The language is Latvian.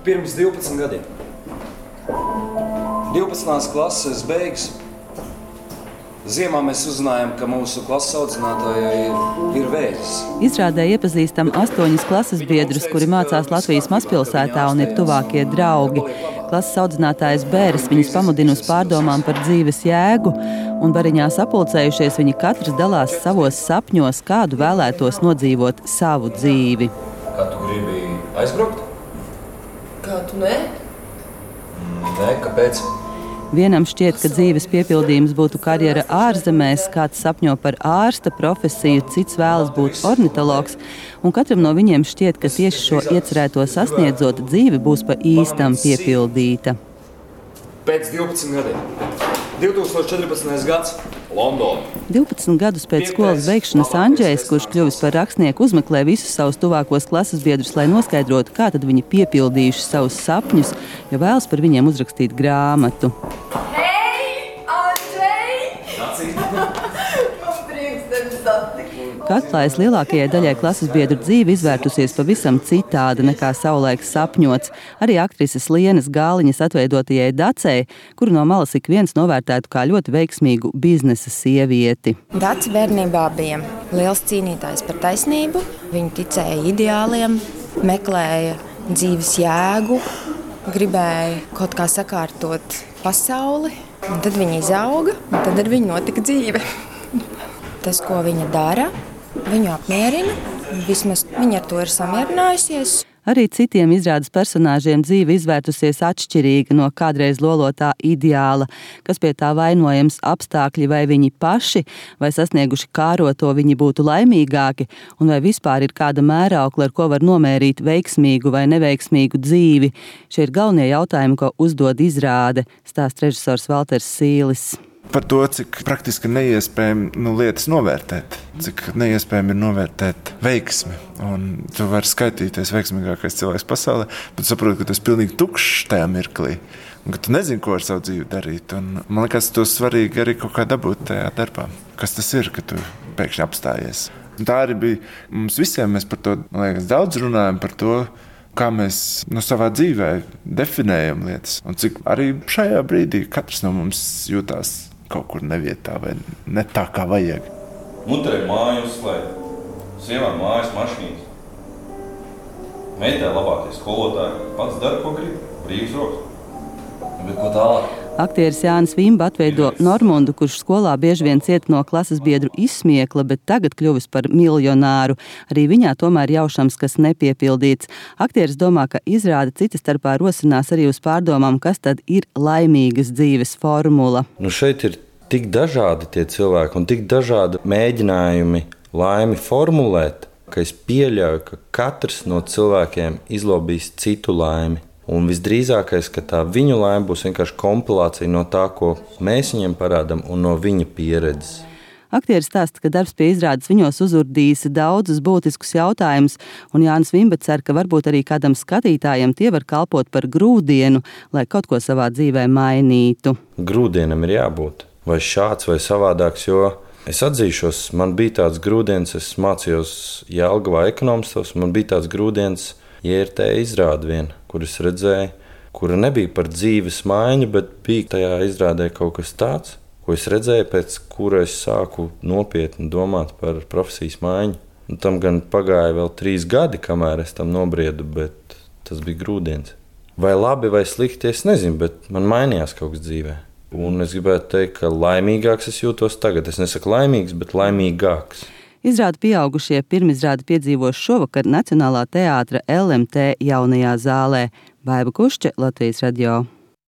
pirms 12 gadiem. 12. klases beigas. Ziemā mēs uzzinājām, ka mūsu klases audzinātājai ir vēzis. Izrādē iepazīstam 8 klases biedrus, kuri mācās Latvijas mazpilsētā un ir tuvākie draugi. Klases audzinātājs Bēris viņus pamudina uz pārdomām par dzīves jēgu, un bariņā sapulcējušies viņi katrs dalās savos sapņos, kādu vēlētos nodzīvot savu dzīvi. Kā tu gribi aizbraukt? Kā tu ne? Nē, kāpēc? Vienam šķiet, ka dzīves piepildījums būtu karjera ārzemēs, kāds sapņo par ārsta profesiju, cits vēlas būt ornitologs, un katram no viņiem šķiet, ka tieši šo iecerēto sasniedzot, dzīve būs pa īstam piepildīta. Pēc 12 gadiem. 2014. gads. Londona. 12 gadus pēc skolas beigšanas Andžejs, kurš kļuvis par rakstnieku, uzmeklē visus savus tuvākos klases biedrus, lai noskaidrotu, kā tad viņi piepildījuši savus sapņus, jo vēlas par viņiem uzrakstīt grāmatu. Hei, Andžej! Man prieks tevi satikt. Kā atklājas, lielākajai daļai klases biedru dzīve izvērtusies pavisam citādi nekā savulaik sapņots. Arī aktrises Lienas Gāliņas atveidotajai Dacei, kuru no malas ik viens novērtētu kā ļoti veiksmīgu biznesa sievieti. Dace bērnībā bija liels cīnītājs par taisnību. Viņa ticēja ideāliem, meklēja dzīves jēgu, gribēja kaut kā sakārtot pasauli. Un tad viņa izauga, un tad ar viņu notika dzīve. Tas, ko viņa dara, viņu apmierina, vismaz viņa ar to ir samierinājusies. Arī citiem izrādes personāžiem dzīve izvērtusies atšķirīga no kādreiz lolotā ideāla, kas pie tā vainojams apstākļi vai viņi paši, vai sasnieguši kāroto viņi būtu laimīgāki, un vai vispār ir kāda mēraukla, ar ko var nomērīt veiksmīgu vai neveiksmīgu dzīvi. Šie ir galvenie jautājumi, ko uzdod izrāde, stāsta režisors Valters Sīlis. Par to, cik praktiski neiespējami lietas novērtēt, cik neiespējami ir novērtēt veiksmi. Un tu vari skaitīties veiksmīgākais cilvēks pasaulē, bet saproti, ka tu esi pilnīgi tukšs tajā mirklī. Un ka tu nezini, ko ar savu dzīvi darīt. Un man liekas, to svarīgi arī kaut kā dabūt tajā darbā. Kas tas ir, ka tu pēkšņi apstājies? Un tā arī bija mums visiem. Mēs par to, man liekas, daudz runājam par to, kā mēs savā dzīvē definējam lietas. Un cik arī šajā brīdī katrs no mums jūtās kaut kur nevietā vai ne tā, kā vajag. Muterē māju uzslēgt, sievām mājas mašīnas. Meitē labākie skolotāji, pats dara, ko grib, brīvs rokas. Bet ko tālāk? Aktieris Jānis Vimba atveido Normundu, kurš skolā bieži vien cieta no klases biedru izsmiekla, bet tagad kļuvis par miljonāru. Arī viņā tomēr jaušams, kas nepiepildīts. Aktieris domā, ka izrāde cita starpā rosinās arī uz pārdomām, kas tad ir laimīgas dzīves formula. Šeit ir tik dažādi tie cilvēki un tik dažādi mēģinājumi laimi formulēt, ka es pieļauju, ka katrs no cilvēkiem izlobīs citu laimi. Un visdrīzākais, ka tā viņu laime būs vienkārši kompilācija no tā, ko mēs viņiem parādām un no viņa pieredzes. Aktieris stāsta, ka darbs pie izrādes viņos uzurdīs daudzus būtiskus jautājumus, un Jānis Vimba cer, ka varbūt arī kādam skatītājam tie var kalpot par grūdienu, lai kaut ko savā dzīvē mainītu. Grūdienam ir jābūt, vai šāds vai savādāks, jo es atzīšos, man bija tāds grūdienis, es mācījos Jelgavā ekonomistos, man bija tāds grūdienis, JRT izrāde viena, kur es redzēju, kura nebija par dzīves maiņu, bet bija tajā izrādē kaut kas tāds, ko es redzēju, pēc kura es sāku nopietni domāt par profesijas maiņu. Un tam gan pagāja vēl 3 gadi, kamēr es tam nobriedu, bet tas bija grūdienis. Vai labi vai slikti, es nezinu, bet man mainījās kaut kas dzīvē. Un es gribētu teikt, ka laimīgāks es jūtos tagad. Es nesaku laimīgs, bet laimīgāks. Izrāde pieaugušie pirmizrādi piedzīvos šovakar Nacionālā teātra LMT jaunajā zālē. Baiba Kušķe, Latvijas radio.